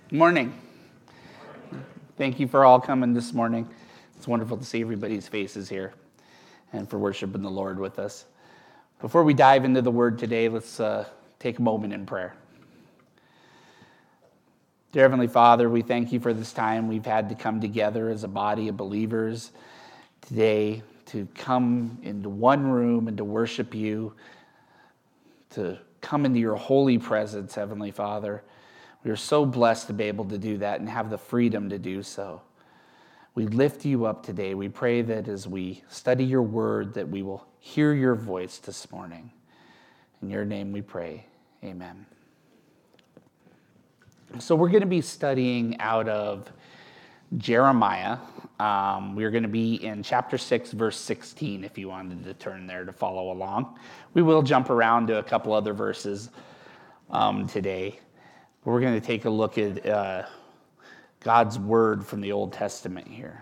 Good morning. Thank you for all coming this morning. It's wonderful to see everybody's faces here and for worshiping the Lord with us. Before we dive into the word today, let's take a moment in prayer. Dear Heavenly Father, we thank you for this time we've had to come together as a body of believers today to come into one room and to worship you, to come into your holy presence, Heavenly Father. We are so blessed to be able to do that and have the freedom to do so. We lift you up today. We pray that as we study your word, that we will hear your voice this morning. In your name we pray. Amen. So we're going to be studying out of Jeremiah. We're going to be in chapter 6, verse 16, if you wanted to turn there to follow along. We will jump around to a couple other verses today. We're going to take a look at God's word from the Old Testament here.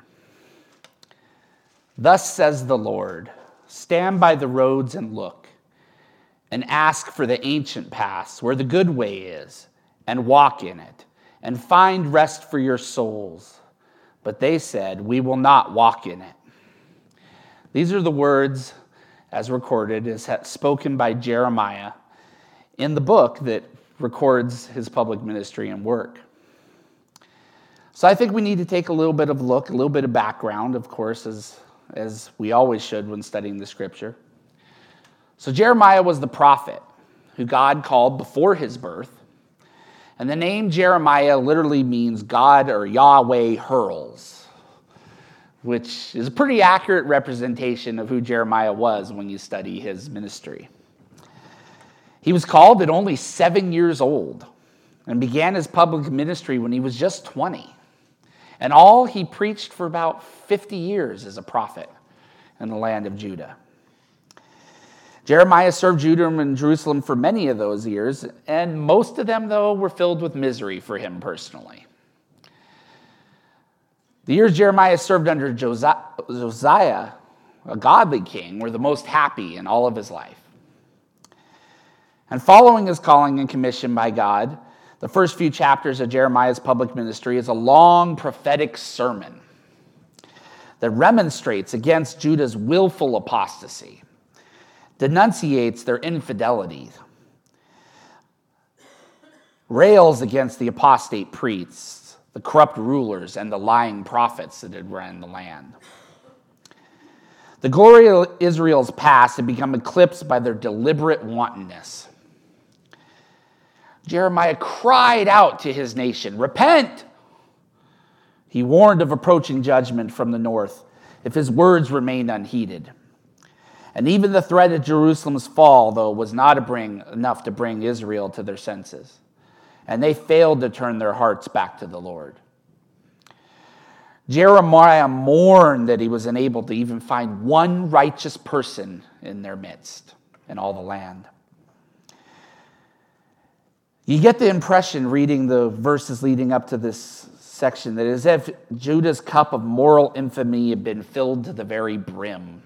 Thus says the Lord, stand by the roads and look, and ask for the ancient paths where the good way is, and walk in it, and find rest for your souls. But they said, we will not walk in it. These are the words, as recorded, as spoken by Jeremiah in the book that records his public ministry and work. So I think we need to take a little bit of a look, a little bit of background, of course, as we always should when studying the scripture. So Jeremiah was the prophet who God called before his birth. And the name Jeremiah literally means God or Yahweh hurls, which is a pretty accurate representation of who Jeremiah was when you study his ministry. He was called at only 7 years old and began his public ministry when he was just 20. And all he preached for about 50 years as a prophet in the land of Judah. Jeremiah served Judah and Jerusalem for many of those years, and most of them, though, were filled with misery for him personally. The years Jeremiah served under Josiah, a godly king, were the most happy in all of his life. And following his calling and commission by God, the first few chapters of Jeremiah's public ministry is a long prophetic sermon that remonstrates against Judah's willful apostasy, denunciates their infidelity, rails against the apostate priests, the corrupt rulers, and the lying prophets that had run the land. The glory of Israel's past had become eclipsed by their deliberate wantonness. Jeremiah cried out to his nation, repent! He warned of approaching judgment from the north if his words remained unheeded. And even the threat of Jerusalem's fall, though, was not enough to bring Israel to their senses. And they failed to turn their hearts back to the Lord. Jeremiah mourned that he was unable to even find one righteous person in their midst in all the land. You get the impression, reading the verses leading up to this section, that as if Judah's cup of moral infamy had been filled to the very brim.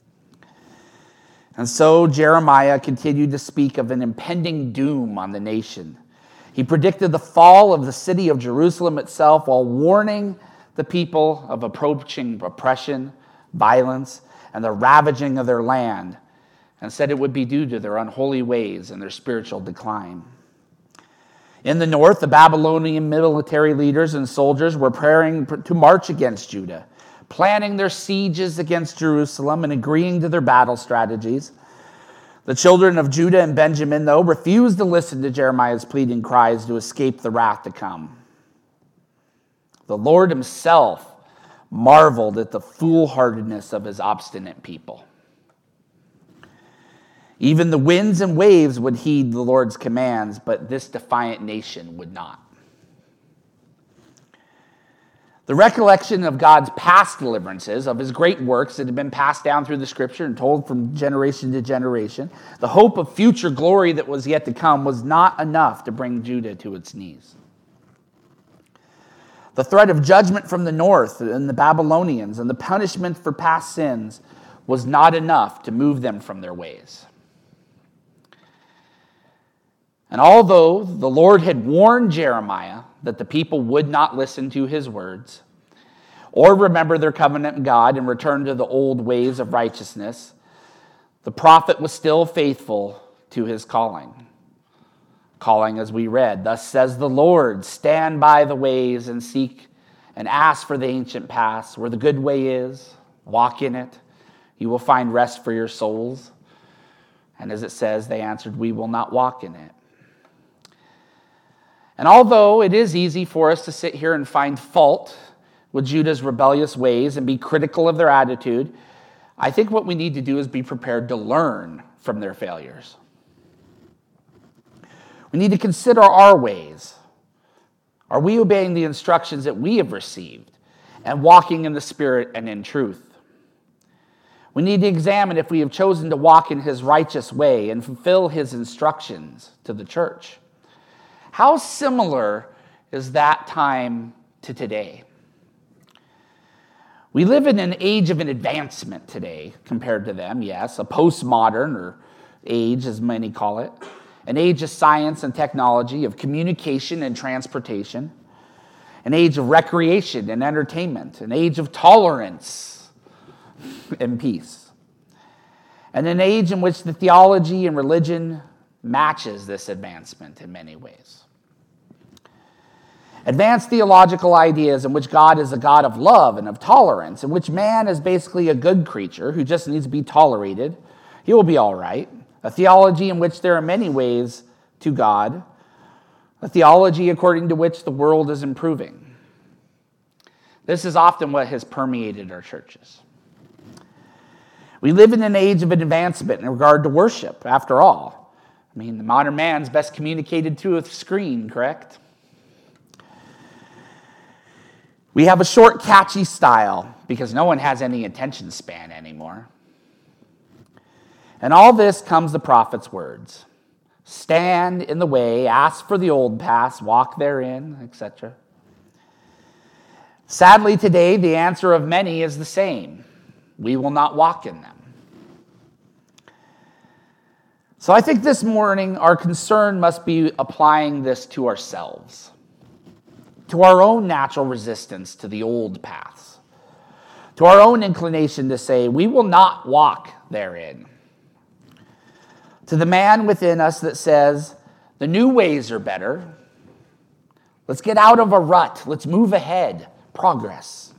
And so Jeremiah continued to speak of an impending doom on the nation. He predicted the fall of the city of Jerusalem itself while warning the people of approaching oppression, violence, and the ravaging of their land, and said it would be due to their unholy ways and their spiritual decline. In the north, the Babylonian military leaders and soldiers were preparing to march against Judah, planning their sieges against Jerusalem and agreeing to their battle strategies. The children of Judah and Benjamin, though, refused to listen to Jeremiah's pleading cries to escape the wrath to come. The Lord himself marveled at the foolhardiness of his obstinate people. Even the winds and waves would heed the Lord's commands, but this defiant nation would not. The recollection of God's past deliverances, of his great works that had been passed down through the scripture and told from generation to generation, the hope of future glory that was yet to come was not enough to bring Judah to its knees. The threat of judgment from the north and the Babylonians and the punishment for past sins was not enough to move them from their ways. And although the Lord had warned Jeremiah that the people would not listen to his words or remember their covenant with God and return to the old ways of righteousness, the prophet was still faithful to his calling. Calling, as we read, thus says the Lord, stand by the ways and seek and ask for the ancient paths where the good way is, walk in it. You will find rest for your souls. And as it says, they answered, we will not walk in it. And although it is easy for us to sit here and find fault with Judah's rebellious ways and be critical of their attitude, I think what we need to do is be prepared to learn from their failures. We need to consider our ways. Are we obeying the instructions that we have received and walking in the Spirit and in truth? We need to examine if we have chosen to walk in his righteous way and fulfill his instructions to the church. How similar is that time to today? We live in an age of an advancement today compared to them, yes, a postmodern or age as many call it, an age of science and technology, of communication and transportation, an age of recreation and entertainment, an age of tolerance and peace, and an age in which the theology and religion matches this advancement in many ways. Advanced theological ideas in which God is a God of love and of tolerance, in which man is basically a good creature who just needs to be tolerated. He will be all right. A theology in which there are many ways to God. A theology according to which the world is improving. This is often what has permeated our churches. We live in an age of advancement in regard to worship, after all. I mean, the modern man's best communicated through a screen, correct? We have a short, catchy style because no one has any attention span anymore. And all this comes the prophet's words. Stand in the way, ask for the old paths, walk therein, etc. Sadly, today, the answer of many is the same. We will not walk in them. So I think this morning our concern must be applying this to ourselves, to our own natural resistance to the old paths, to our own inclination to say, we will not walk therein. To the man within us that says, the new ways are better. Let's get out of a rut. Let's move ahead. Progress.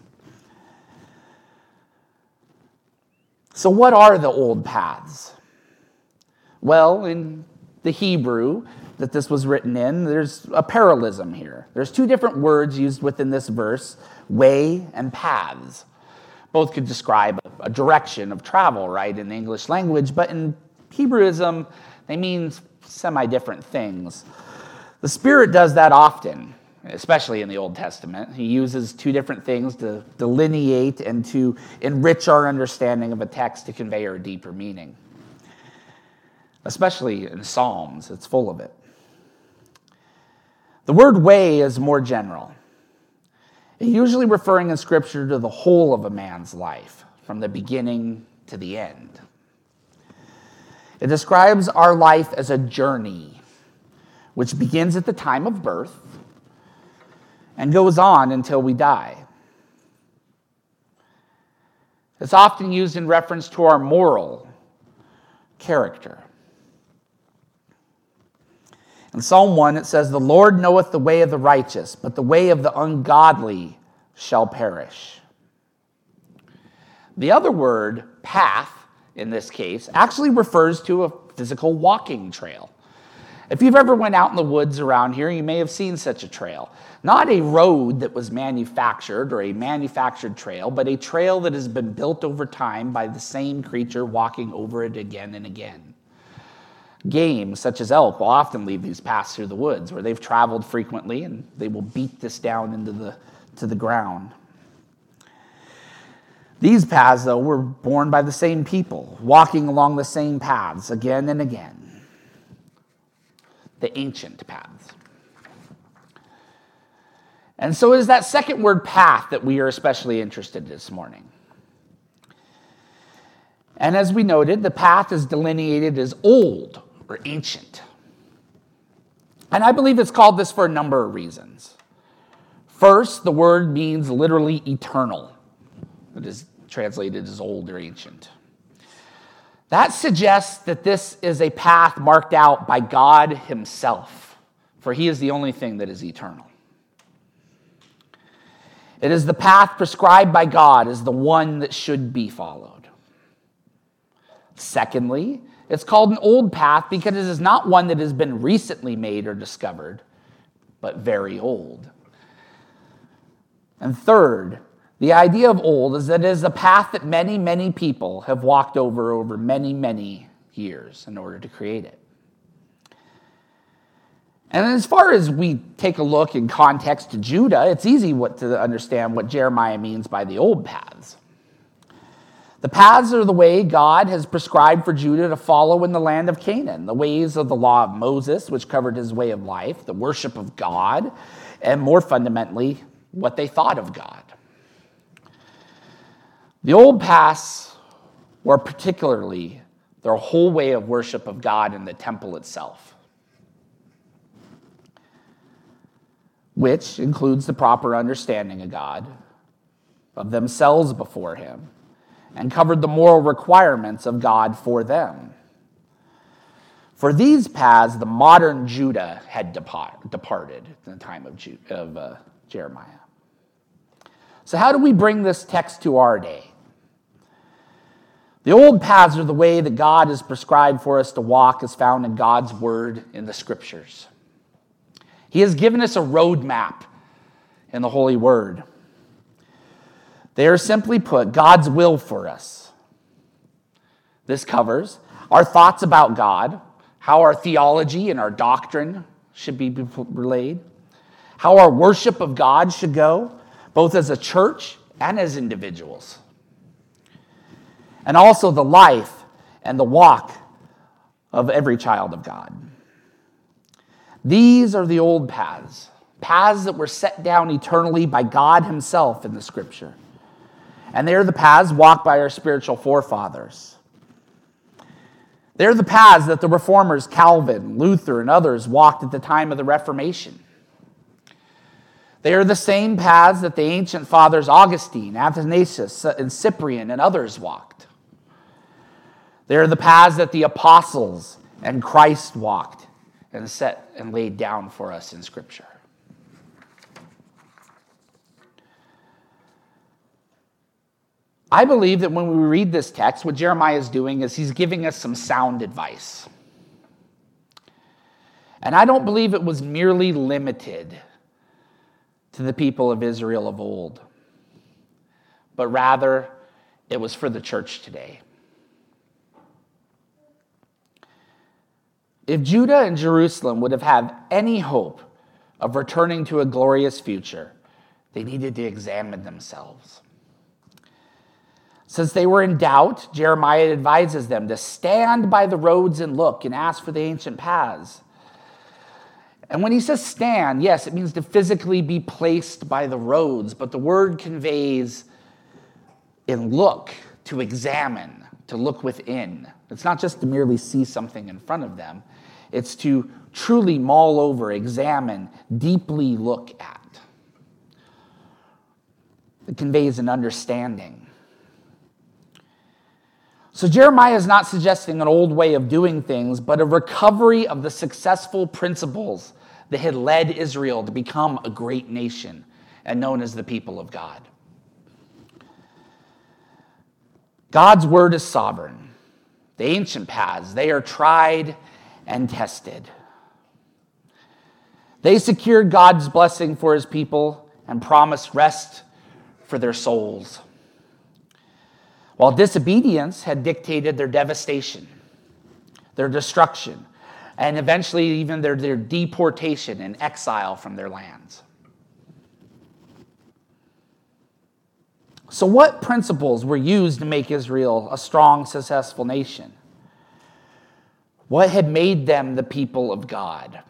So what are the old paths? Well, in the Hebrew that this was written in, there's a parallelism here. There's two different words used within this verse, way and paths. Both could describe a direction of travel, right, in the English language, but in Hebrewism, they mean semi-different things. The Spirit does that often, especially in the Old Testament. He uses two different things to delineate and to enrich our understanding of a text to convey our deeper meaning. Especially in Psalms, it's full of it. The word way is more general. It's usually referring in Scripture to the whole of a man's life, from the beginning to the end. It describes our life as a journey, which begins at the time of birth and goes on until we die. It's often used in reference to our moral character. In Psalm 1, it says, the Lord knoweth the way of the righteous, but the way of the ungodly shall perish. The other word, path, in this case, actually refers to a physical walking trail. If you've ever went out in the woods around here, you may have seen such a trail. Not a road that was manufactured or a manufactured trail, but a trail that has been built over time by the same creature walking over it again and again. Game, such as elk, will often leave these paths through the woods where they've traveled frequently and they will beat this down into the ground. These paths, though, were borne by the same people, walking along the same paths again and again. The ancient paths. And so it is that second word, path, that we are especially interested in this morning. And as we noted, the path is delineated as old or ancient. And I believe it's called this for a number of reasons. First, the word means literally eternal. It is translated as old or ancient. That suggests that this is a path marked out by God himself, for he is the only thing that is eternal. It is the path prescribed by God as the one that should be followed. Secondly, it's called an old path because it is not one that has been recently made or discovered, but very old. And third, the idea of old is that it is a path that many, many people have walked over many, many years in order to create it. And as far as we take a look in context to Judah, it's easy to understand what Jeremiah means by the old paths. The paths are the way God has prescribed for Judah to follow in the land of Canaan, the ways of the law of Moses, which covered his way of life, the worship of God, and more fundamentally, what they thought of God. The old paths were particularly their whole way of worship of God in the temple itself, which includes the proper understanding of God, of themselves before him, and covered the moral requirements of God for them. For these paths, the modern Judah had departed in the time of Jeremiah. So how do we bring this text to our day? The old paths are the way that God has prescribed for us to walk as found in God's word in the scriptures. He has given us a roadmap in the Holy Word. They are simply put, God's will for us. This covers our thoughts about God, how our theology and our doctrine should be relayed, how our worship of God should go, both as a church and as individuals, and also the life and the walk of every child of God. These are the old paths, paths that were set down eternally by God himself in the scripture. And they're the paths walked by our spiritual forefathers. They're the paths that the reformers Calvin, Luther, and others walked at the time of the Reformation. They are the same paths that the ancient fathers Augustine, Athanasius, and Cyprian, and others walked. They are the paths that the apostles and Christ walked and set and laid down for us in Scripture. I believe that when we read this text, what Jeremiah is doing is he's giving us some sound advice. And I don't believe it was merely limited to the people of Israel of old, but rather it was for the church today. If Judah and Jerusalem would have had any hope of returning to a glorious future, they needed to examine themselves. Since they were in doubt, Jeremiah advises them to stand by the roads and look and ask for the ancient paths. And when he says stand, yes, it means to physically be placed by the roads, but the word conveys in look, to examine, to look within. It's not just to merely see something in front of them. It's to truly mull over, examine, deeply look at. It conveys an understanding. So Jeremiah is not suggesting an old way of doing things, but a recovery of the successful principles that had led Israel to become a great nation and known as the people of God. God's word is sovereign. The ancient paths, they are tried and tested. They secured God's blessing for his people and promised rest for their souls, while disobedience had dictated their devastation, their destruction, and eventually even their deportation and exile from their lands. So what principles were used to make Israel a strong, successful nation? What had made them the people of God?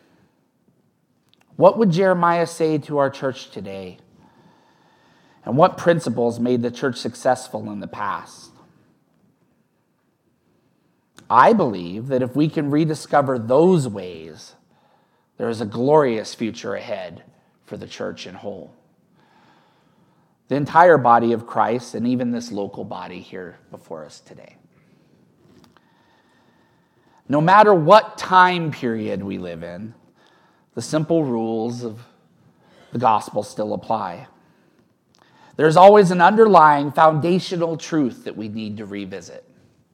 What would Jeremiah say to our church today? And what principles made the church successful in the past? I believe that if we can rediscover those ways, there is a glorious future ahead for the church in whole. The entire body of Christ, and even this local body here before us today. No matter what time period we live in, the simple rules of the gospel still apply. There's always an underlying foundational truth that we need to revisit.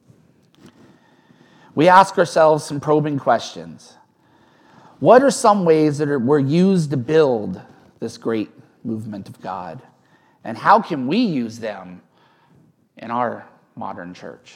We ask ourselves some probing questions. What are some ways that were used to build this great movement of God? And how can we use them in our modern church?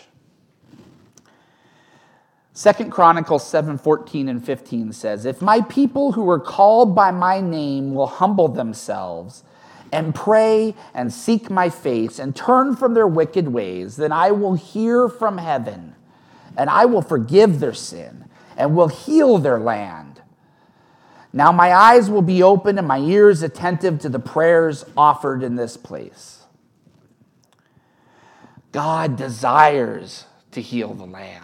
2 Chronicles 7:14 and 15 says, "If my people who are called by my name will humble themselves and pray and seek my face and turn from their wicked ways, then I will hear from heaven and I will forgive their sin and will heal their land. Now my eyes will be open and my ears attentive to the prayers offered in this place." God desires to heal the land.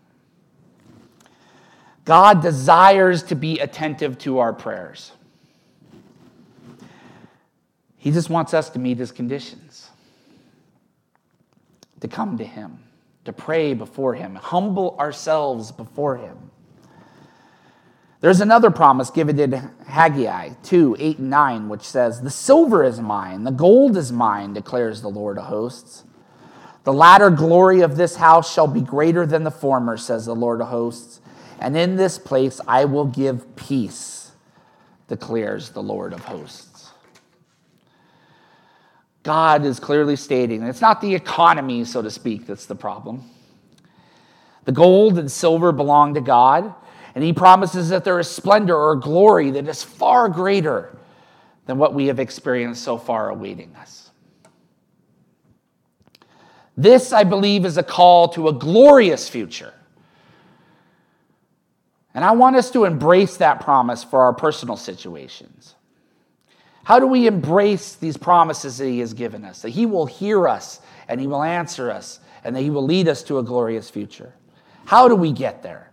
God desires to be attentive to our prayers. He just wants us to meet his conditions, to come to him, to pray before him, humble ourselves before him. There's another promise given in Haggai 2:8 and 9, which says, "The silver is mine, the gold is mine, declares the Lord of hosts. The latter glory of this house shall be greater than the former, says the Lord of hosts. And in this place I will give peace, declares the Lord of hosts." God is clearly stating it's not the economy, so to speak, that's the problem. The gold and silver belong to God, and he promises that there is splendor or glory that is far greater than what we have experienced so far awaiting us. This, I believe, is a call to a glorious future. And I want us to embrace that promise for our personal situations. How do we embrace these promises that he has given us? That he will hear us and he will answer us and that he will lead us to a glorious future. How do we get there?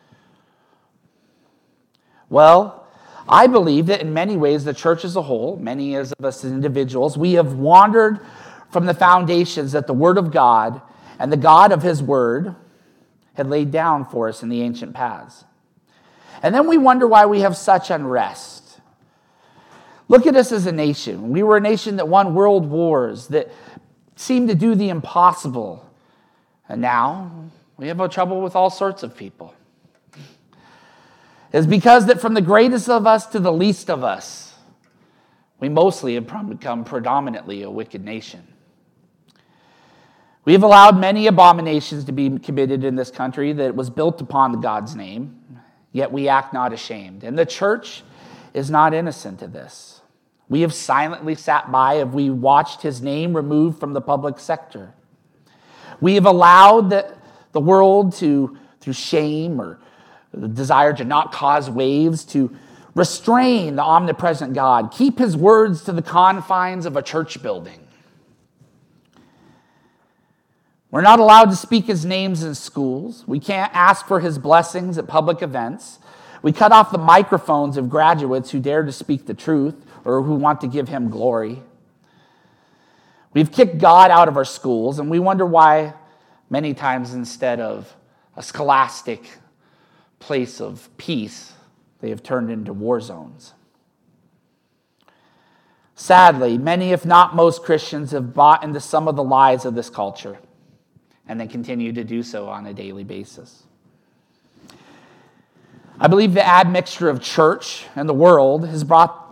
Well, I believe that in many ways the church as a whole, many of us as individuals, we have wandered from the foundations that the Word of God and the God of his Word had laid down for us in the ancient paths. And then we wonder why we have such unrest. Look at us as a nation. We were a nation that won world wars, that seemed to do the impossible. And now we have trouble with all sorts of people. It's because that from the greatest of us to the least of us, we mostly have become predominantly a wicked nation. We have allowed many abominations to be committed in this country that was built upon God's name. Yet we act not ashamed. And the church is not innocent of this. We have silently sat by as we watched his name removed from the public sector. We have allowed the world to, through shame or the desire to not cause waves, to restrain the omnipresent God, keep his words to the confines of a church building. We're not allowed to speak his names in schools. We can't ask for his blessings at public events. We cut off the microphones of graduates who dare to speak the truth or who want to give him glory. We've kicked God out of our schools, and we wonder why many times instead of a scholastic place of peace, they have turned into war zones. Sadly, many, if not most Christians, have bought into some of the lies of this culture, and they continue to do so on a daily basis. I believe the admixture of church and the world has brought,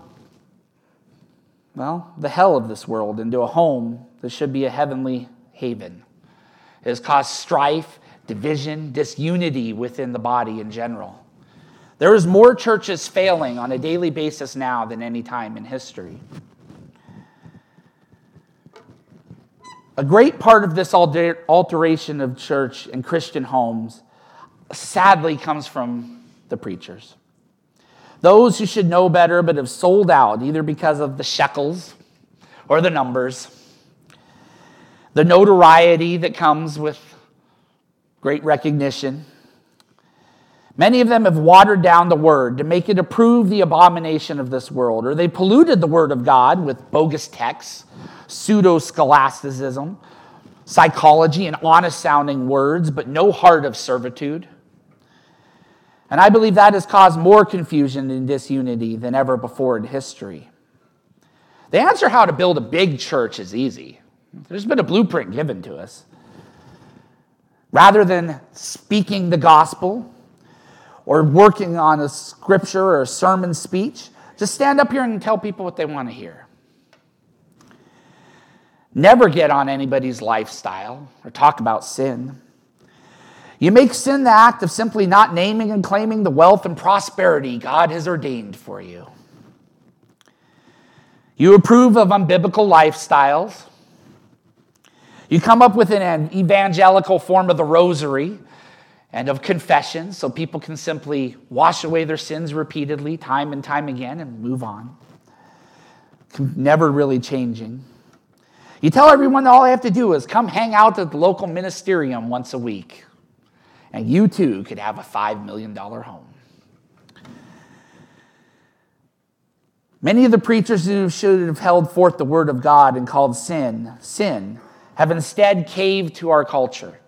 the hell of this world into a home that should be a heavenly haven. It has caused strife, division, disunity within the body in general. There is more churches failing on a daily basis now than any time in history. A great part of this alteration of church and Christian homes sadly comes from the preachers. Those who should know better but have sold out either because of the shekels or the numbers, the notoriety that comes with great recognition. Many of them have watered down the word to make it approve the abomination of this world, or they polluted the word of God with bogus texts, pseudo-scholasticism, psychology, and honest-sounding words, but no heart of servitude. And I believe that has caused more confusion and disunity than ever before in history. The answer how to build a big church is easy. There's been a blueprint given to us. Rather than speaking the gospel or working on a scripture or a sermon speech, just stand up here and tell people what they want to hear. Never get on anybody's lifestyle or talk about sin. You make sin the act of simply not naming and claiming the wealth and prosperity God has ordained for you. You approve of unbiblical lifestyles. You come up with an evangelical form of the rosary and of confession so people can simply wash away their sins repeatedly, time and time again, and move on. Never really changing. You tell everyone all they have to do is come hang out at the local ministerium once a week, and you too could have a $5 million home. Many of the preachers who should have held forth the word of God and called sin, have instead caved to our culture,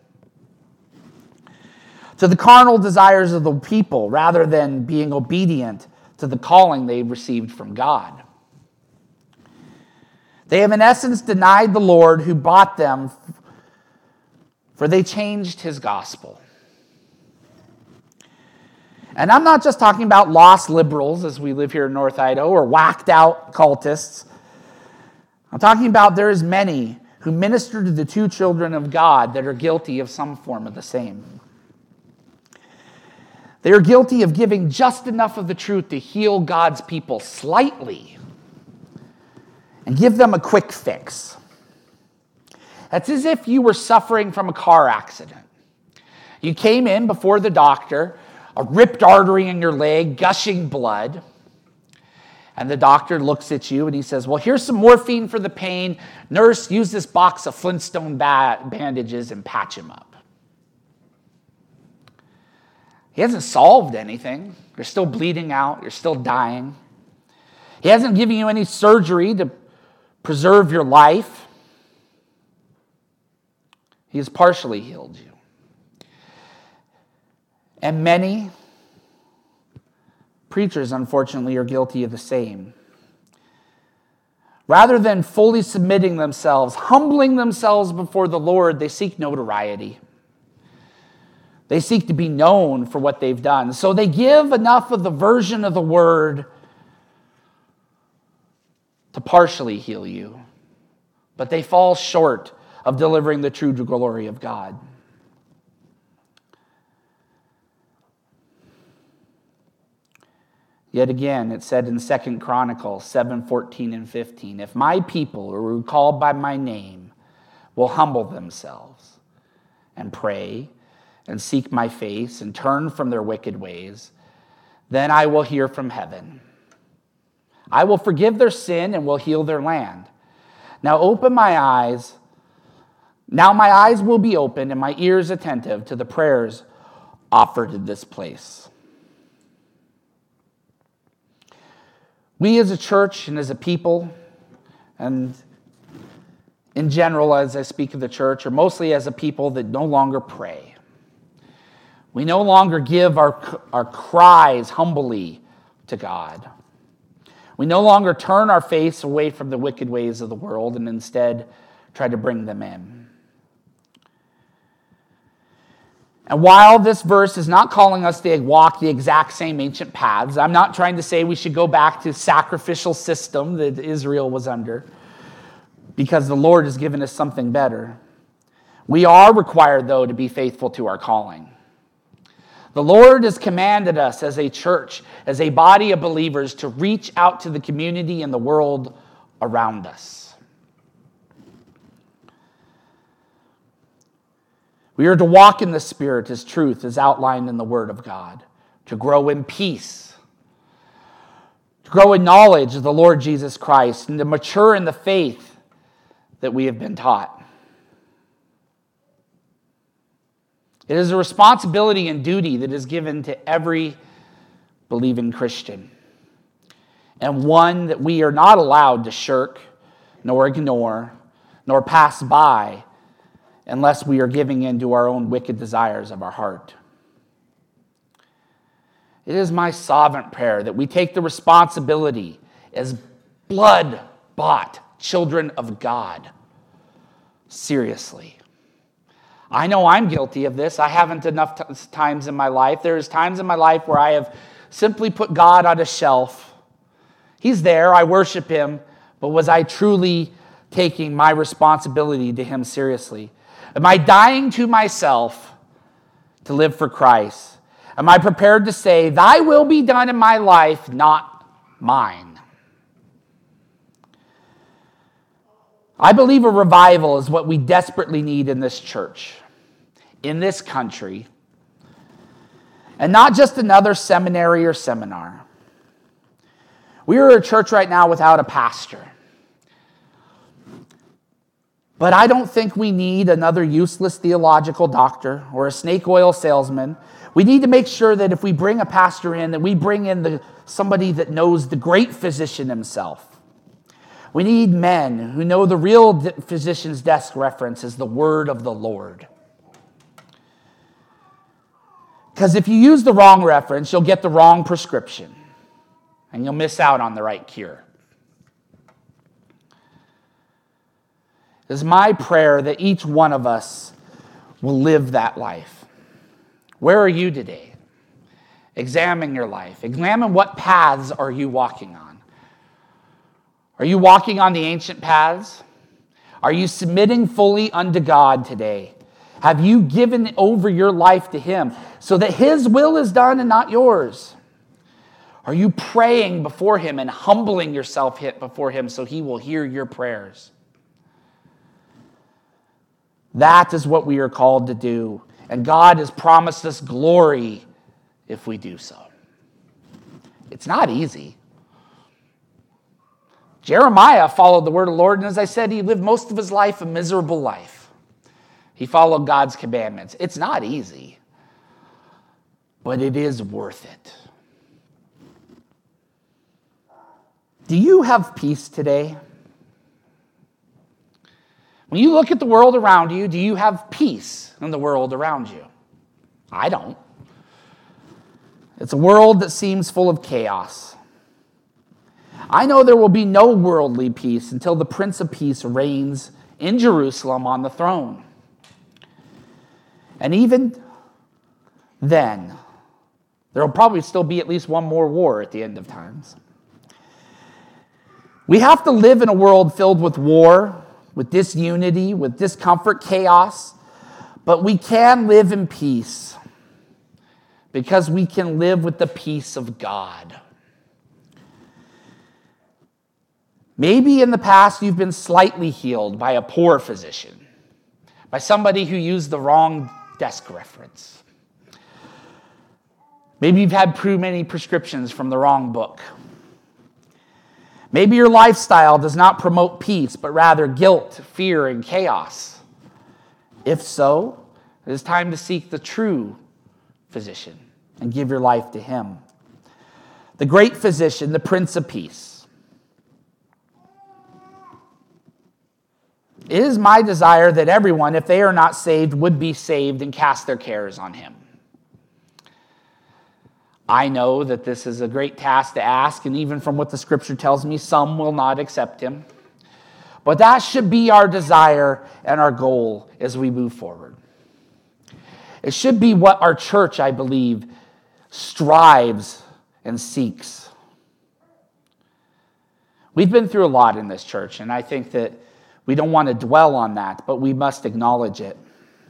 to the carnal desires of the people, rather than being obedient to the calling they received from God. They have in essence denied the Lord who bought them, for they changed his gospel. And I'm not just talking about lost liberals, as we live here in North Idaho, or whacked out cultists. I'm talking about there is many who minister to the two children of God that are guilty of some form of the same. They are guilty of giving just enough of the truth to heal God's people slightly and give them a quick fix. That's as if you were suffering from a car accident. You came in before the doctor, a ripped artery in your leg, gushing blood. And the doctor looks at you and he says, well, here's some morphine for the pain. Nurse, use this box of Flintstone bandages and patch him up. He hasn't solved anything. You're still bleeding out. You're still dying. He hasn't given you any surgery to preserve your life. He has partially healed you. And many preachers, unfortunately, are guilty of the same. Rather than fully submitting themselves, humbling themselves before the Lord, they seek notoriety. They seek to be known for what they've done. So they give enough of the version of the word to partially heal you, but they fall short of delivering the true glory of God. Yet again, it said in 2 Chronicles 7:14 and 15, if my people who are called by my name will humble themselves and pray and seek my face and turn from their wicked ways, then I will hear from heaven. I will forgive their sin and will heal their land. Now open my eyes. Now my eyes will be open and my ears attentive to the prayers offered in this place. We as a church and as a people, and in general as I speak of the church, are mostly as a people that no longer pray. We no longer give our cries humbly to God. We no longer turn our face away from the wicked ways of the world and instead try to bring them in. And while this verse is not calling us to walk the exact same ancient paths, I'm not trying to say we should go back to sacrificial system that Israel was under, because the Lord has given us something better. We are required, though, to be faithful to our calling. The Lord has commanded us as a church, as a body of believers, to reach out to the community and the world around us. We are to walk in the Spirit as truth is outlined in the Word of God, to grow in peace, to grow in knowledge of the Lord Jesus Christ, and to mature in the faith that we have been taught. It is a responsibility and duty that is given to every believing Christian, and one that we are not allowed to shirk, nor ignore, nor pass by unless we are giving in to our own wicked desires of our heart. It is my sovereign prayer that we take the responsibility as blood-bought children of God seriously. I know I'm guilty of this. I haven't enough times in my life. There's times in my life where I have simply put God on a shelf. He's there, I worship him, but was I truly taking my responsibility to him seriously? Am I dying to myself to live for Christ? Am I prepared to say, thy will be done in my life, not mine? I believe a revival is what we desperately need in this church, in this country, and not just another seminary or seminar. We are a church right now without a pastor. But I don't think we need another useless theological doctor or a snake oil salesman. We need to make sure that if we bring a pastor in, that we bring in somebody that knows the great physician himself. We need men who know the real physician's desk reference is the word of the Lord. Because if you use the wrong reference, you'll get the wrong prescription, and you'll miss out on the right cure. It is my prayer that each one of us will live that life. Where are you today? Examine your life. Examine what paths are you walking on. Are you walking on the ancient paths? Are you submitting fully unto God today? Have you given over your life to him so that his will is done and not yours? Are you praying before him and humbling yourself before him so he will hear your prayers? That is what we are called to do. And God has promised us glory if we do so. It's not easy. Jeremiah followed the word of the Lord, and as I said, he lived most of his life a miserable life. He followed God's commandments. It's not easy, but it is worth it. Do you have peace today? When you look at the world around you, do you have peace in the world around you? I don't. It's a world that seems full of chaos. I know there will be no worldly peace until the Prince of Peace reigns in Jerusalem on the throne. And even then, there will probably still be at least one more war at the end of times. We have to live in a world filled with war, with disunity, with discomfort, chaos, but we can live in peace because we can live with the peace of God. Maybe in the past you've been slightly healed by a poor physician, by somebody who used the wrong desk reference. Maybe you've had too many prescriptions from the wrong book. Maybe your lifestyle does not promote peace, but rather guilt, fear, and chaos. If so, it is time to seek the true physician and give your life to him. The great physician, the Prince of Peace. It is my desire that everyone, if they are not saved, would be saved and cast their cares on him. I know that this is a great task to ask, and even from what the scripture tells me, some will not accept him. But that should be our desire and our goal as we move forward. It should be what our church, I believe, strives and seeks. We've been through a lot in this church, and I think that we don't want to dwell on that, but we must acknowledge it.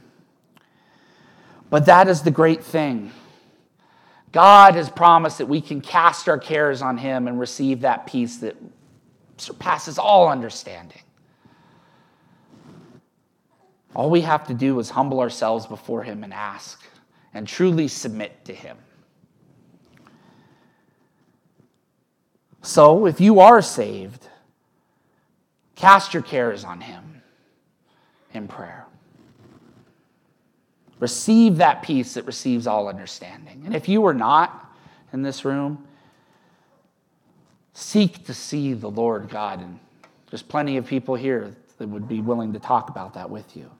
But that is the great thing. God has promised that we can cast our cares on him and receive that peace that surpasses all understanding. All we have to do is humble ourselves before him and ask, and truly submit to him. So, if you are saved, cast your cares on him in prayer. Receive that peace that receives all understanding. And if you are not in this room, seek to see the Lord God. And there's plenty of people here that would be willing to talk about that with you.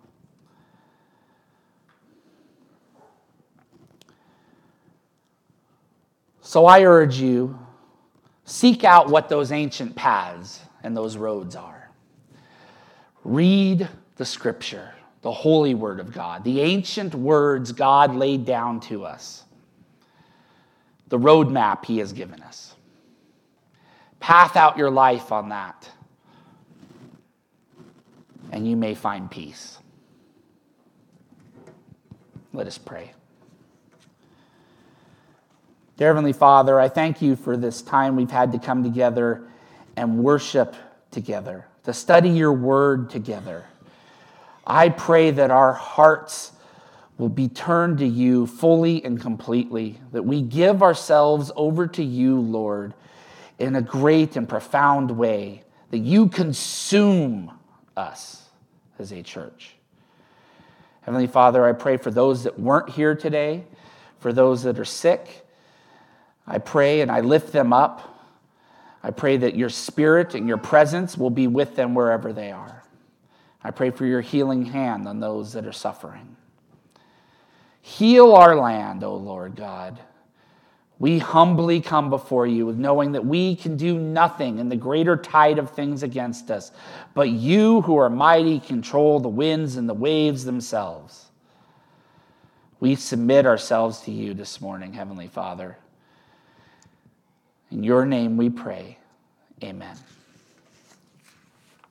So I urge you, seek out what those ancient paths and those roads are. Read the Scripture, the holy Word of God, the ancient words God laid down to us, the roadmap He has given us. Path out your life on that, and you may find peace. Let us pray. Dear Heavenly Father, I thank you for this time we've had to come together and worship together, to study your word together. I pray that our hearts will be turned to you fully and completely, that we give ourselves over to you, Lord, in a great and profound way, that you consume us as a church. Heavenly Father, I pray for those that weren't here today, for those that are sick. I pray and I lift them up. I pray that your Spirit and your presence will be with them wherever they are. I pray for your healing hand on those that are suffering. Heal our land, O Lord God. We humbly come before you, knowing that we can do nothing in the greater tide of things against us, but you who are mighty control the winds and the waves themselves. We submit ourselves to you this morning, Heavenly Father. In your name we pray. Amen.